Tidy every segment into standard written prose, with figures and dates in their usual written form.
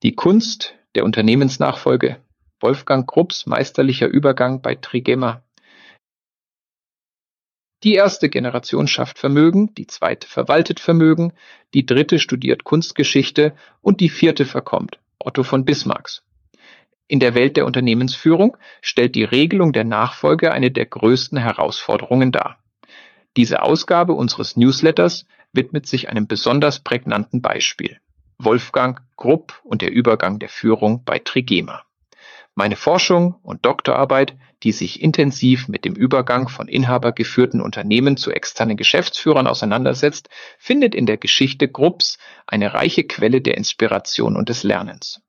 Die Kunst der Unternehmensnachfolge. Wolfgang Krupps meisterlicher Übergang bei Trigema. Die erste Generation schafft Vermögen, die zweite verwaltet Vermögen, die dritte studiert Kunstgeschichte und die vierte verkommt. Otto von Bismarcks. In der Welt der Unternehmensführung stellt die Regelung der Nachfolge eine der größten Herausforderungen dar. Diese Ausgabe unseres Newsletters widmet sich einem besonders prägnanten Beispiel. Wolfgang Krupp und der Übergang der Führung bei Trigema. Meine Forschung und Doktorarbeit, die sich intensiv mit dem Übergang von inhabergeführten Unternehmen zu externen Geschäftsführern auseinandersetzt, findet in der Geschichte Krupps eine reiche Quelle der Inspiration und des Lernens.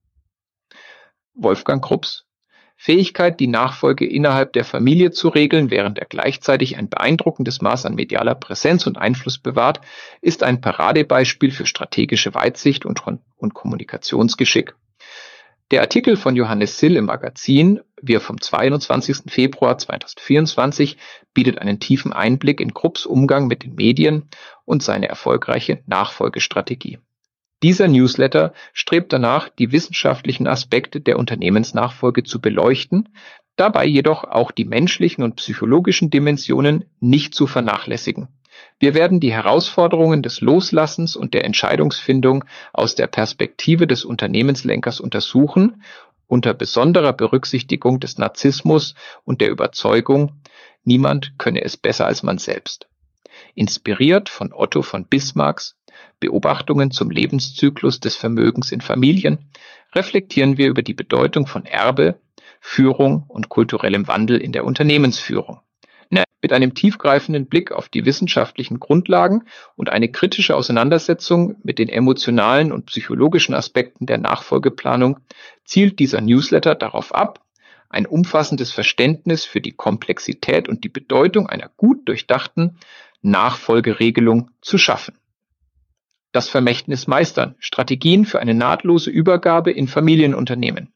Wolfgang Krupps Fähigkeit, die Nachfolge innerhalb der Familie zu regeln, während er gleichzeitig ein beeindruckendes Maß an medialer Präsenz und Einfluss bewahrt, ist ein Paradebeispiel für strategische Weitsicht und Kommunikationsgeschick. Der Artikel von Johannes Sill im Magazin Wir vom 22. Februar 2024 bietet einen tiefen Einblick in Krupps Umgang mit den Medien und seine erfolgreiche Nachfolgestrategie. Dieser Newsletter strebt danach, die wissenschaftlichen Aspekte der Unternehmensnachfolge zu beleuchten, dabei jedoch auch die menschlichen und psychologischen Dimensionen nicht zu vernachlässigen. Wir werden die Herausforderungen des Loslassens und der Entscheidungsfindung aus der Perspektive des Unternehmenslenkers untersuchen, unter besonderer Berücksichtigung des Narzissmus und der Überzeugung, niemand könne es besser als man selbst. Inspiriert von Otto von Bismarcks Beobachtungen zum Lebenszyklus des Vermögens in Familien, reflektieren wir über die Bedeutung von Erbe, Führung und kulturellem Wandel in der Unternehmensführung. Mit einem tiefgreifenden Blick auf die wissenschaftlichen Grundlagen und eine kritische Auseinandersetzung mit den emotionalen und psychologischen Aspekten der Nachfolgeplanung zielt dieser Newsletter darauf ab, ein umfassendes Verständnis für die Komplexität und die Bedeutung einer gut durchdachten Nachfolgeregelung zu schaffen. Das Vermächtnis meistern. Strategien für eine nahtlose Übergabe in Familienunternehmen.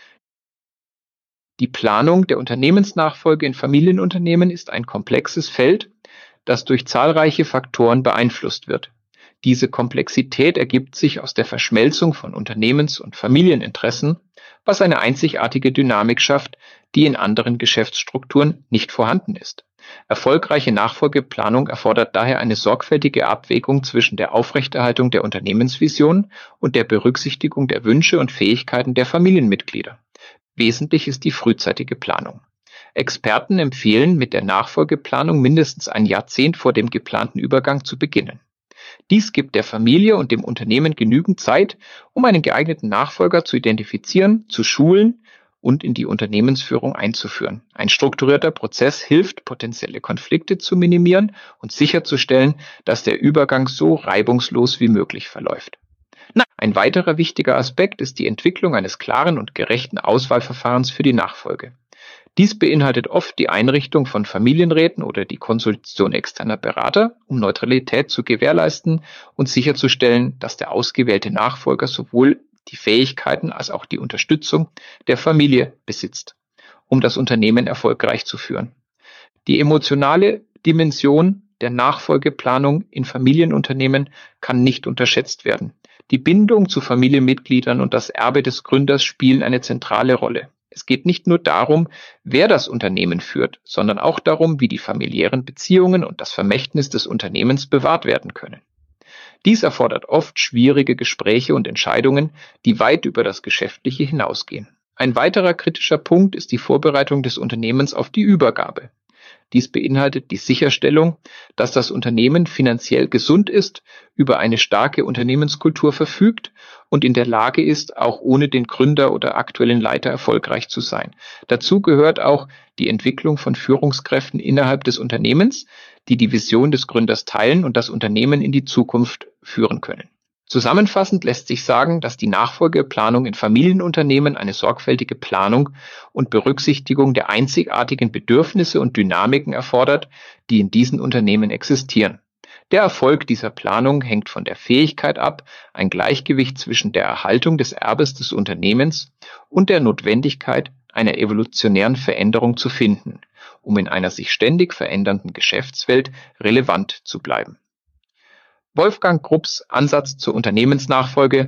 Die Planung der Unternehmensnachfolge in Familienunternehmen ist ein komplexes Feld, das durch zahlreiche Faktoren beeinflusst wird. Diese Komplexität ergibt sich aus der Verschmelzung von Unternehmens- und Familieninteressen, was eine einzigartige Dynamik schafft, die in anderen Geschäftsstrukturen nicht vorhanden ist. Erfolgreiche Nachfolgeplanung erfordert daher eine sorgfältige Abwägung zwischen der Aufrechterhaltung der Unternehmensvision und der Berücksichtigung der Wünsche und Fähigkeiten der Familienmitglieder. Wesentlich ist die frühzeitige Planung. Experten empfehlen, mit der Nachfolgeplanung mindestens ein Jahrzehnt vor dem geplanten Übergang zu beginnen. Dies gibt der Familie und dem Unternehmen genügend Zeit, um einen geeigneten Nachfolger zu identifizieren, zu schulen und in die Unternehmensführung einzuführen. Ein strukturierter Prozess hilft, potenzielle Konflikte zu minimieren und sicherzustellen, dass der Übergang so reibungslos wie möglich verläuft. Ein weiterer wichtiger Aspekt ist die Entwicklung eines klaren und gerechten Auswahlverfahrens für die Nachfolge. Dies beinhaltet oft die Einrichtung von Familienräten oder die Konsultation externer Berater, um Neutralität zu gewährleisten und sicherzustellen, dass der ausgewählte Nachfolger sowohl die Fähigkeiten als auch die Unterstützung der Familie besitzt, um das Unternehmen erfolgreich zu führen. Die emotionale Dimension der Nachfolgeplanung in Familienunternehmen kann nicht unterschätzt werden. Die Bindung zu Familienmitgliedern und das Erbe des Gründers spielen eine zentrale Rolle. Es geht nicht nur darum, wer das Unternehmen führt, sondern auch darum, wie die familiären Beziehungen und das Vermächtnis des Unternehmens bewahrt werden können. Dies erfordert oft schwierige Gespräche und Entscheidungen, die weit über das Geschäftliche hinausgehen. Ein weiterer kritischer Punkt ist die Vorbereitung des Unternehmens auf die Übergabe. Dies beinhaltet die Sicherstellung, dass das Unternehmen finanziell gesund ist, über eine starke Unternehmenskultur verfügt und in der Lage ist, auch ohne den Gründer oder aktuellen Leiter erfolgreich zu sein. Dazu gehört auch die Entwicklung von Führungskräften innerhalb des Unternehmens, die die Vision des Gründers teilen und das Unternehmen in die Zukunft führen können. Zusammenfassend lässt sich sagen, dass die Nachfolgeplanung in Familienunternehmen eine sorgfältige Planung und Berücksichtigung der einzigartigen Bedürfnisse und Dynamiken erfordert, die in diesen Unternehmen existieren. Der Erfolg dieser Planung hängt von der Fähigkeit ab, ein Gleichgewicht zwischen der Erhaltung des Erbes des Unternehmens und der Notwendigkeit einer evolutionären Veränderung zu finden, um in einer sich ständig verändernden Geschäftswelt relevant zu bleiben. Wolfgang Krupps Ansatz zur Unternehmensnachfolge,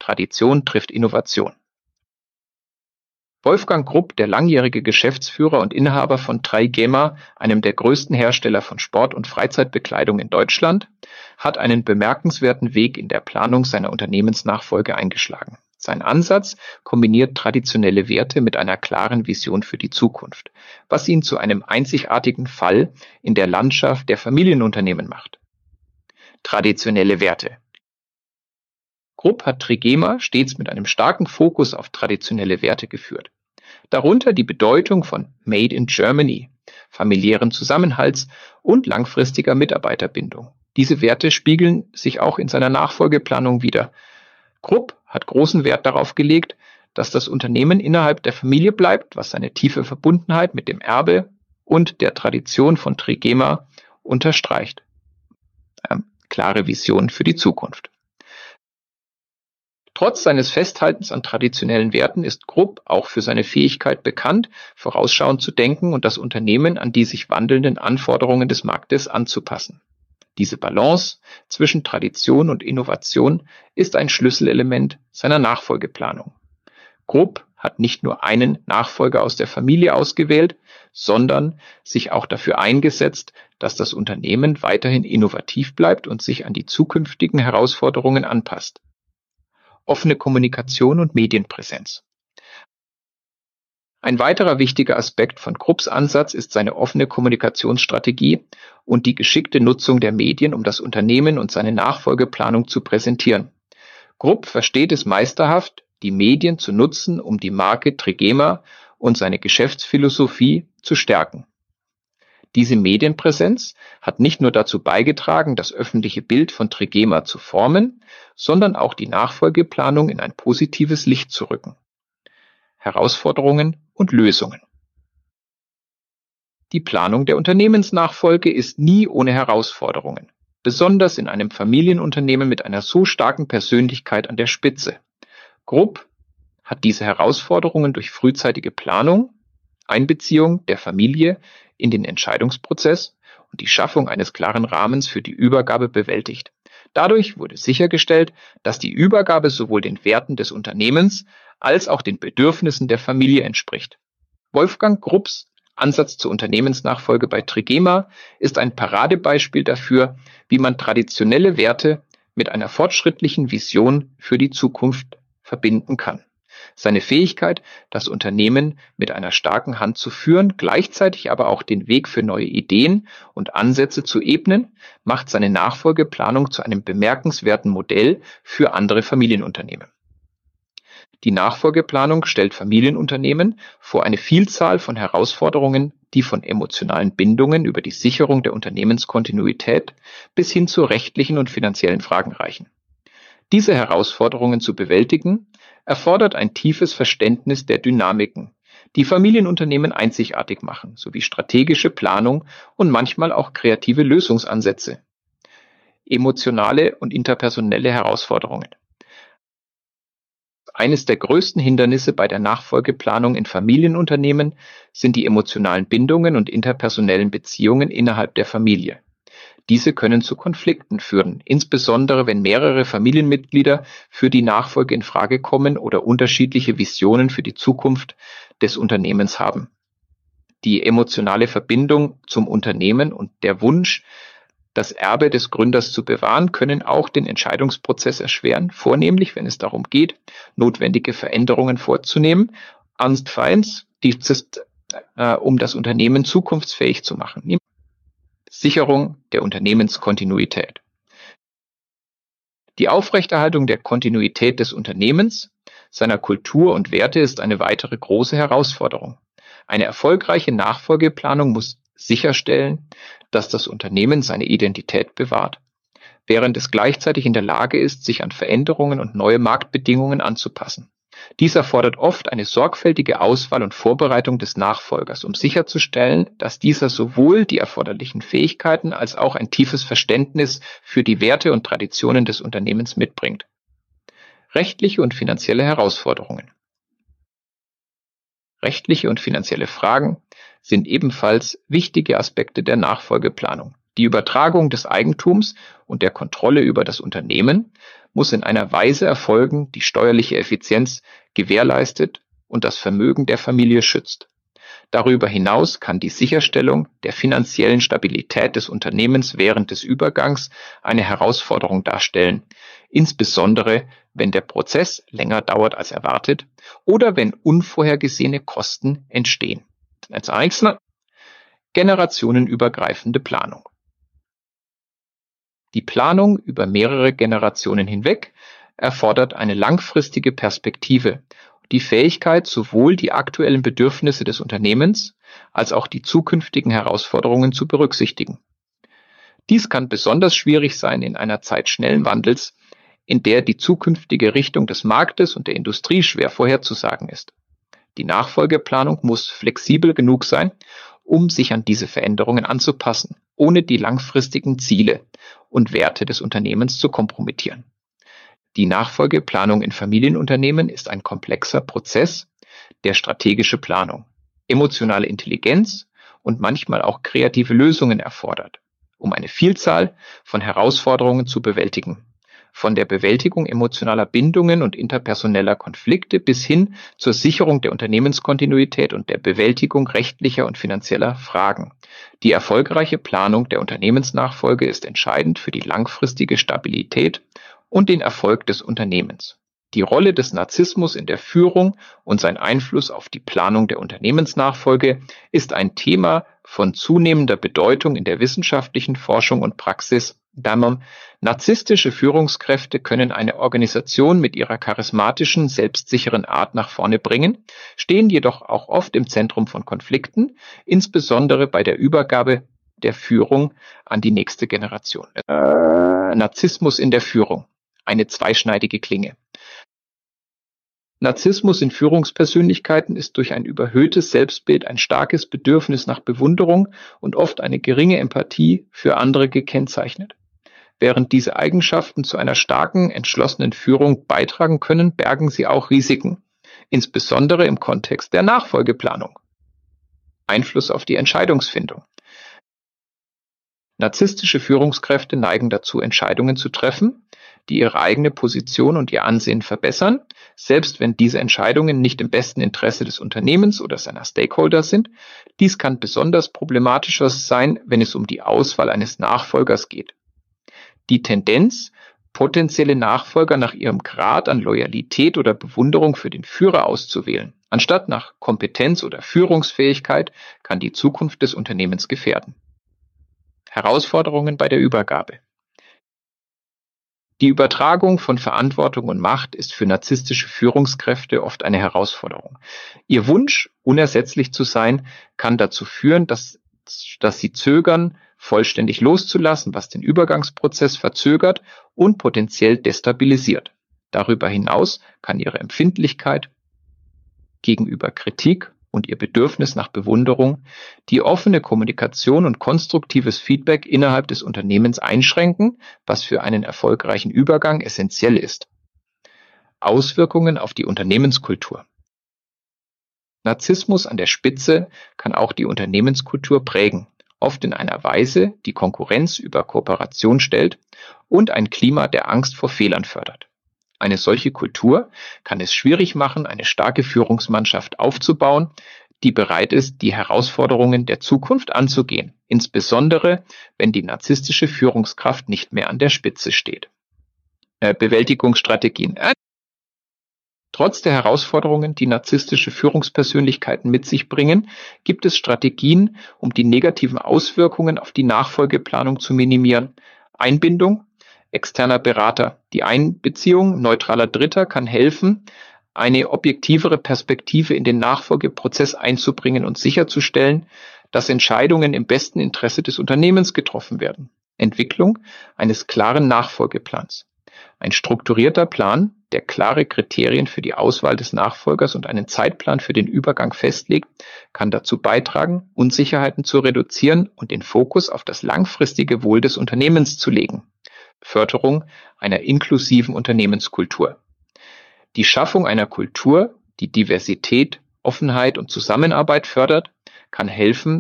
Tradition trifft Innovation. Wolfgang Grupp, der langjährige Geschäftsführer und Inhaber von Trigema, einem der größten Hersteller von Sport- und Freizeitbekleidung in Deutschland, hat einen bemerkenswerten Weg in der Planung seiner Unternehmensnachfolge eingeschlagen. Sein Ansatz kombiniert traditionelle Werte mit einer klaren Vision für die Zukunft, was ihn zu einem einzigartigen Fall in der Landschaft der Familienunternehmen macht. Traditionelle Werte. Grupp hat Trigema stets mit einem starken Fokus auf traditionelle Werte geführt. Darunter die Bedeutung von Made in Germany, familiären Zusammenhalts und langfristiger Mitarbeiterbindung. Diese Werte spiegeln sich auch in seiner Nachfolgeplanung wider. Grupp hat großen Wert darauf gelegt, dass das Unternehmen innerhalb der Familie bleibt, was seine tiefe Verbundenheit mit dem Erbe und der Tradition von Trigema unterstreicht. Klare Vision für die Zukunft. Trotz seines Festhaltens an traditionellen Werten ist Grupp auch für seine Fähigkeit bekannt, vorausschauend zu denken und das Unternehmen an die sich wandelnden Anforderungen des Marktes anzupassen. Diese Balance zwischen Tradition und Innovation ist ein Schlüsselelement seiner Nachfolgeplanung. Grupp hat nicht nur einen Nachfolger aus der Familie ausgewählt, sondern sich auch dafür eingesetzt, dass das Unternehmen weiterhin innovativ bleibt und sich an die zukünftigen Herausforderungen anpasst. Offene Kommunikation und Medienpräsenz. Ein weiterer wichtiger Aspekt von Grupps Ansatz ist seine offene Kommunikationsstrategie und die geschickte Nutzung der Medien, um das Unternehmen und seine Nachfolgeplanung zu präsentieren. Grupp versteht es meisterhaft, die Medien zu nutzen, um die Marke Trigema und seine Geschäftsphilosophie zu stärken. Diese Medienpräsenz hat nicht nur dazu beigetragen, das öffentliche Bild von Trigema zu formen, sondern auch die Nachfolgeplanung in ein positives Licht zu rücken. Herausforderungen und Lösungen. Die Planung der Unternehmensnachfolge ist nie ohne Herausforderungen, besonders in einem Familienunternehmen mit einer so starken Persönlichkeit an der Spitze. Grupp hat diese Herausforderungen durch frühzeitige Planung, Einbeziehung der Familie in den Entscheidungsprozess und die Schaffung eines klaren Rahmens für die Übergabe bewältigt. Dadurch wurde sichergestellt, dass die Übergabe sowohl den Werten des Unternehmens als auch den Bedürfnissen der Familie entspricht. Wolfgang Grupps Ansatz zur Unternehmensnachfolge bei Trigema ist ein Paradebeispiel dafür, wie man traditionelle Werte mit einer fortschrittlichen Vision für die Zukunft verbinden kann. Seine Fähigkeit, das Unternehmen mit einer starken Hand zu führen, gleichzeitig aber auch den Weg für neue Ideen und Ansätze zu ebnen, macht seine Nachfolgeplanung zu einem bemerkenswerten Modell für andere Familienunternehmen. Die Nachfolgeplanung stellt Familienunternehmen vor eine Vielzahl von Herausforderungen, die von emotionalen Bindungen über die Sicherung der Unternehmenskontinuität bis hin zu rechtlichen und finanziellen Fragen reichen. Diese Herausforderungen zu bewältigen, erfordert ein tiefes Verständnis der Dynamiken, die Familienunternehmen einzigartig machen, sowie strategische Planung und manchmal auch kreative Lösungsansätze. Emotionale und interpersonelle Herausforderungen. Eines der größten Hindernisse bei der Nachfolgeplanung in Familienunternehmen sind die emotionalen Bindungen und interpersonellen Beziehungen innerhalb der Familie. Diese können zu Konflikten führen, insbesondere wenn mehrere Familienmitglieder für die Nachfolge in Frage kommen oder unterschiedliche Visionen für die Zukunft des Unternehmens haben. Die emotionale Verbindung zum Unternehmen und der Wunsch, das Erbe des Gründers zu bewahren, können auch den Entscheidungsprozess erschweren, vornehmlich wenn es darum geht, notwendige Veränderungen vorzunehmen, allenfalls um das Unternehmen zukunftsfähig zu machen. Sicherung der Unternehmenskontinuität. Die Aufrechterhaltung der Kontinuität des Unternehmens, seiner Kultur und Werte ist eine weitere große Herausforderung. Eine erfolgreiche Nachfolgeplanung muss sicherstellen, dass das Unternehmen seine Identität bewahrt, während es gleichzeitig in der Lage ist, sich an Veränderungen und neue Marktbedingungen anzupassen. Dies erfordert oft eine sorgfältige Auswahl und Vorbereitung des Nachfolgers, um sicherzustellen, dass dieser sowohl die erforderlichen Fähigkeiten als auch ein tiefes Verständnis für die Werte und Traditionen des Unternehmens mitbringt. Rechtliche und finanzielle Herausforderungen. Rechtliche und finanzielle Fragen sind ebenfalls wichtige Aspekte der Nachfolgeplanung. Die Übertragung des Eigentums und der Kontrolle über das Unternehmen muss in einer Weise erfolgen, die steuerliche Effizienz gewährleistet und das Vermögen der Familie schützt. Darüber hinaus kann die Sicherstellung der finanziellen Stabilität des Unternehmens während des Übergangs eine Herausforderung darstellen, insbesondere wenn der Prozess länger dauert als erwartet oder wenn unvorhergesehene Kosten entstehen. Als Einzelner generationenübergreifende Planung. Die Planung über mehrere Generationen hinweg erfordert eine langfristige Perspektive, die Fähigkeit, sowohl die aktuellen Bedürfnisse des Unternehmens als auch die zukünftigen Herausforderungen zu berücksichtigen. Dies kann besonders schwierig sein in einer Zeit schnellen Wandels, in der die zukünftige Richtung des Marktes und der Industrie schwer vorherzusagen ist. Die Nachfolgeplanung muss flexibel genug sein, um sich an diese Veränderungen anzupassen, ohne die langfristigen Ziele und Werte des Unternehmens zu kompromittieren. Die Nachfolgeplanung in Familienunternehmen ist ein komplexer Prozess der strategischen Planung, emotionale Intelligenz und manchmal auch kreative Lösungen erfordert, um eine Vielzahl von Herausforderungen zu bewältigen. Von der Bewältigung emotionaler Bindungen und interpersoneller Konflikte bis hin zur Sicherung der Unternehmenskontinuität und der Bewältigung rechtlicher und finanzieller Fragen. Die erfolgreiche Planung der Unternehmensnachfolge ist entscheidend für die langfristige Stabilität und den Erfolg des Unternehmens. Die Rolle des Narzissmus in der Führung und sein Einfluss auf die Planung der Unternehmensnachfolge ist ein Thema von zunehmender Bedeutung in der wissenschaftlichen Forschung und Praxis. Narzisstische Führungskräfte können eine Organisation mit ihrer charismatischen, selbstsicheren Art nach vorne bringen, stehen jedoch auch oft im Zentrum von Konflikten, insbesondere bei der Übergabe der Führung an die nächste Generation. Narzissmus in der Führung. Eine zweischneidige Klinge. Narzissmus in Führungspersönlichkeiten ist durch ein überhöhtes Selbstbild, ein starkes Bedürfnis nach Bewunderung und oft eine geringe Empathie für andere gekennzeichnet. Während diese Eigenschaften zu einer starken, entschlossenen Führung beitragen können, bergen sie auch Risiken, insbesondere im Kontext der Nachfolgeplanung. Einfluss auf die Entscheidungsfindung. Narzisstische Führungskräfte neigen dazu, Entscheidungen zu treffen, die ihre eigene Position und ihr Ansehen verbessern, selbst wenn diese Entscheidungen nicht im besten Interesse des Unternehmens oder seiner Stakeholder sind. Dies kann besonders problematischer sein, wenn es um die Auswahl eines Nachfolgers geht. Die Tendenz, potenzielle Nachfolger nach ihrem Grad an Loyalität oder Bewunderung für den Führer auszuwählen, anstatt nach Kompetenz oder Führungsfähigkeit, kann die Zukunft des Unternehmens gefährden. Herausforderungen bei der Übergabe. Die Übertragung von Verantwortung und Macht ist für narzisstische Führungskräfte oft eine Herausforderung. Ihr Wunsch, unersetzlich zu sein, kann dazu führen, dass sie zögern, vollständig loszulassen, was den Übergangsprozess verzögert und potenziell destabilisiert. Darüber hinaus kann ihre Empfindlichkeit gegenüber Kritik und ihr Bedürfnis nach Bewunderung die offene Kommunikation und konstruktives Feedback innerhalb des Unternehmens einschränken, was für einen erfolgreichen Übergang essentiell ist. Auswirkungen auf die Unternehmenskultur. Narzissmus an der Spitze kann auch die Unternehmenskultur prägen, oft in einer Weise, die Konkurrenz über Kooperation stellt und ein Klima der Angst vor Fehlern fördert. Eine solche Kultur kann es schwierig machen, eine starke Führungsmannschaft aufzubauen, die bereit ist, die Herausforderungen der Zukunft anzugehen, insbesondere wenn die narzisstische Führungskraft nicht mehr an der Spitze steht. Bewältigungsstrategien. Trotz der Herausforderungen, die narzisstische Führungspersönlichkeiten mit sich bringen, gibt es Strategien, um die negativen Auswirkungen auf die Nachfolgeplanung zu minimieren. Einbindung externer Berater. Die Einbeziehung neutraler Dritter kann helfen, eine objektivere Perspektive in den Nachfolgeprozess einzubringen und sicherzustellen, dass Entscheidungen im besten Interesse des Unternehmens getroffen werden. Entwicklung eines klaren Nachfolgeplans. Ein strukturierter Plan, der klare Kriterien für die Auswahl des Nachfolgers und einen Zeitplan für den Übergang festlegt, kann dazu beitragen, Unsicherheiten zu reduzieren und den Fokus auf das langfristige Wohl des Unternehmens zu legen. Förderung einer inklusiven Unternehmenskultur. Die Schaffung einer Kultur, die Diversität, Offenheit und Zusammenarbeit fördert, kann helfen,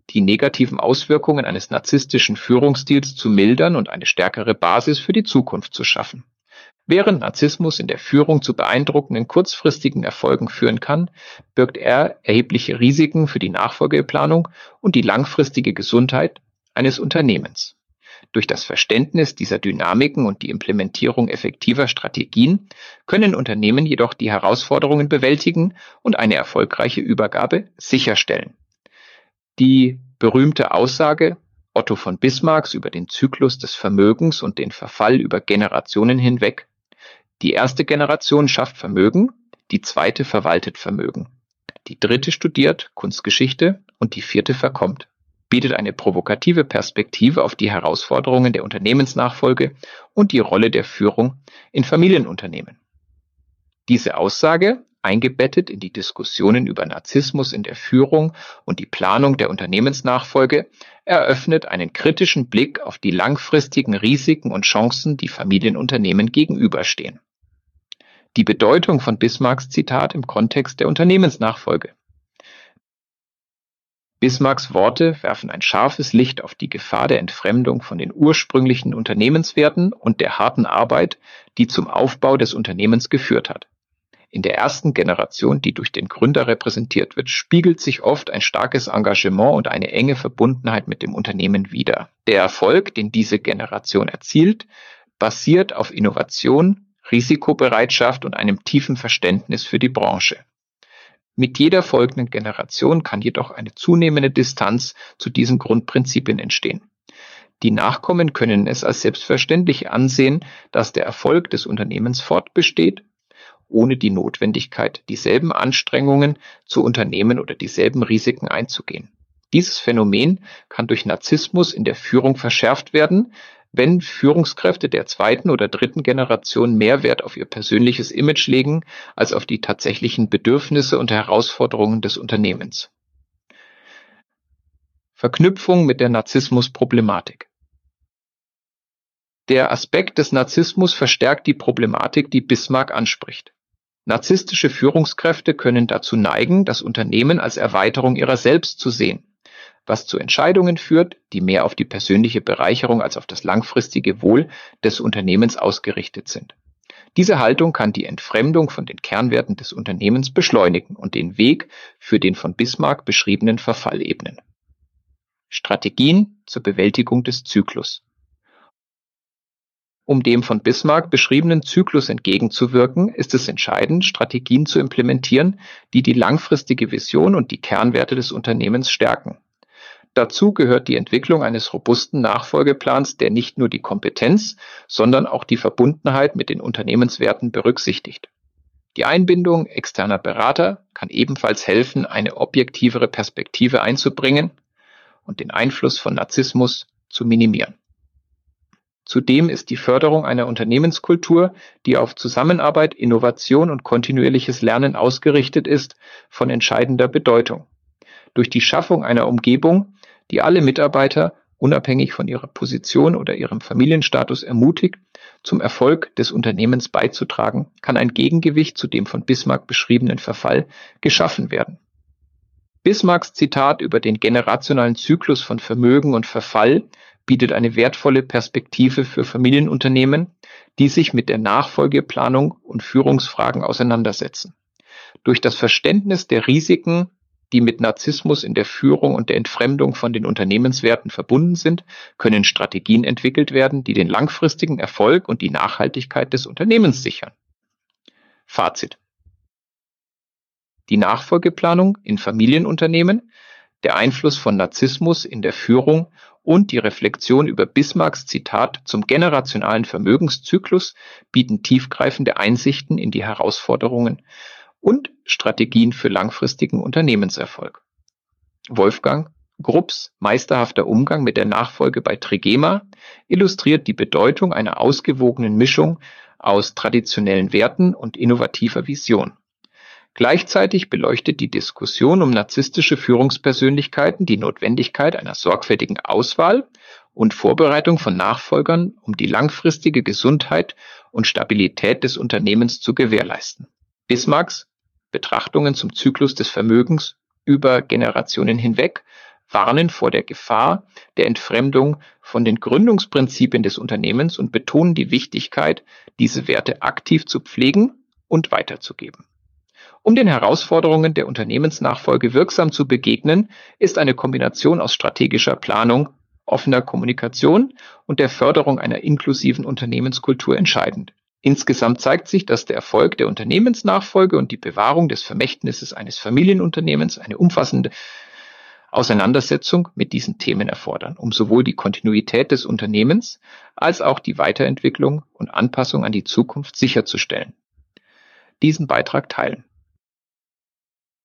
die negativen Auswirkungen eines narzisstischen Führungsstils zu mildern und eine stärkere Basis für die Zukunft zu schaffen. Während Narzissmus in der Führung zu beeindruckenden kurzfristigen Erfolgen führen kann, birgt er erhebliche Risiken für die Nachfolgeplanung und die langfristige Gesundheit eines Unternehmens. Durch das Verständnis dieser Dynamiken und die Implementierung effektiver Strategien können Unternehmen jedoch die Herausforderungen bewältigen und eine erfolgreiche Übergabe sicherstellen. Die berühmte Aussage Otto von Bismarcks über den Zyklus des Vermögens und den Verfall über Generationen hinweg: Die erste Generation schafft Vermögen, die zweite verwaltet Vermögen, die dritte studiert Kunstgeschichte und die vierte verkommt, bietet eine provokative Perspektive auf die Herausforderungen der Unternehmensnachfolge und die Rolle der Führung in Familienunternehmen. Diese Aussage, eingebettet in die Diskussionen über Narzissmus in der Führung und die Planung der Unternehmensnachfolge, eröffnet einen kritischen Blick auf die langfristigen Risiken und Chancen, die Familienunternehmen gegenüberstehen. Die Bedeutung von Bismarcks Zitat im Kontext der Unternehmensnachfolge. Bismarcks Worte werfen ein scharfes Licht auf die Gefahr der Entfremdung von den ursprünglichen Unternehmenswerten und der harten Arbeit, die zum Aufbau des Unternehmens geführt hat. In der ersten Generation, die durch den Gründer repräsentiert wird, spiegelt sich oft ein starkes Engagement und eine enge Verbundenheit mit dem Unternehmen wider. Der Erfolg, den diese Generation erzielt, basiert auf Innovation, Risikobereitschaft und einem tiefen Verständnis für die Branche. Mit jeder folgenden Generation kann jedoch eine zunehmende Distanz zu diesen Grundprinzipien entstehen. Die Nachkommen können es als selbstverständlich ansehen, dass der Erfolg des Unternehmens fortbesteht, ohne die Notwendigkeit, dieselben Anstrengungen zu unternehmen oder dieselben Risiken einzugehen. Dieses Phänomen kann durch Narzissmus in der Führung verschärft werden, wenn Führungskräfte der zweiten oder dritten Generation mehr Wert auf ihr persönliches Image legen, als auf die tatsächlichen Bedürfnisse und Herausforderungen des Unternehmens. Verknüpfung mit der Narzissmus-Problematik. Der Aspekt des Narzissmus verstärkt die Problematik, die Bismarck anspricht. Narzisstische Führungskräfte können dazu neigen, das Unternehmen als Erweiterung ihrer selbst zu sehen, was zu Entscheidungen führt, die mehr auf die persönliche Bereicherung als auf das langfristige Wohl des Unternehmens ausgerichtet sind. Diese Haltung kann die Entfremdung von den Kernwerten des Unternehmens beschleunigen und den Weg für den von Bismarck beschriebenen Verfall ebnen. Strategien zur Bewältigung des Zyklus. Um dem von Bismarck beschriebenen Zyklus entgegenzuwirken, ist es entscheidend, Strategien zu implementieren, die die langfristige Vision und die Kernwerte des Unternehmens stärken. Dazu gehört die Entwicklung eines robusten Nachfolgeplans, der nicht nur die Kompetenz, sondern auch die Verbundenheit mit den Unternehmenswerten berücksichtigt. Die Einbindung externer Berater kann ebenfalls helfen, eine objektivere Perspektive einzubringen und den Einfluss von Narzissmus zu minimieren. Zudem ist die Förderung einer Unternehmenskultur, die auf Zusammenarbeit, Innovation und kontinuierliches Lernen ausgerichtet ist, von entscheidender Bedeutung. Durch die Schaffung einer Umgebung, die alle Mitarbeiter, unabhängig von ihrer Position oder ihrem Familienstatus, ermutigt, zum Erfolg des Unternehmens beizutragen, kann ein Gegengewicht zu dem von Bismarck beschriebenen Verfall geschaffen werden. Bismarcks Zitat über den generationalen Zyklus von Vermögen und Verfall bietet eine wertvolle Perspektive für Familienunternehmen, die sich mit der Nachfolgeplanung und Führungsfragen auseinandersetzen. Durch das Verständnis der Risiken, die mit Narzissmus in der Führung und der Entfremdung von den Unternehmenswerten verbunden sind, können Strategien entwickelt werden, die den langfristigen Erfolg und die Nachhaltigkeit des Unternehmens sichern. Fazit: Die Nachfolgeplanung in Familienunternehmen, der Einfluss von Narzissmus in der Führung und die Reflexion über Bismarcks Zitat zum generationalen Vermögenszyklus bieten tiefgreifende Einsichten in die Herausforderungen und Strategien für langfristigen Unternehmenserfolg. Wolfgang Grupps meisterhafter Umgang mit der Nachfolge bei Trigema illustriert die Bedeutung einer ausgewogenen Mischung aus traditionellen Werten und innovativer Vision. Gleichzeitig beleuchtet die Diskussion um narzisstische Führungspersönlichkeiten die Notwendigkeit einer sorgfältigen Auswahl und Vorbereitung von Nachfolgern, um die langfristige Gesundheit und Stabilität des Unternehmens zu gewährleisten. Bismarcks Betrachtungen zum Zyklus des Vermögens über Generationen hinweg warnen vor der Gefahr der Entfremdung von den Gründungsprinzipien des Unternehmens und betonen die Wichtigkeit, diese Werte aktiv zu pflegen und weiterzugeben. Um den Herausforderungen der Unternehmensnachfolge wirksam zu begegnen, ist eine Kombination aus strategischer Planung, offener Kommunikation und der Förderung einer inklusiven Unternehmenskultur entscheidend. Insgesamt zeigt sich, dass der Erfolg der Unternehmensnachfolge und die Bewahrung des Vermächtnisses eines Familienunternehmens eine umfassende Auseinandersetzung mit diesen Themen erfordern, um sowohl die Kontinuität des Unternehmens als auch die Weiterentwicklung und Anpassung an die Zukunft sicherzustellen. Diesen Beitrag teilen.